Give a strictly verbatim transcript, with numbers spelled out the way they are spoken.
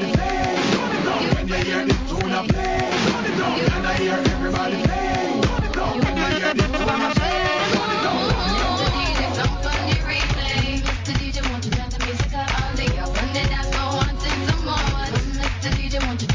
everybody say. When you hear this tune I play, can I hear everybody say. When you hear this tune I play. Mister D J, jump on the replay. Mister D J, won't you turn the music up on the up on the dance floor, wanting some more. Mister D J, won't you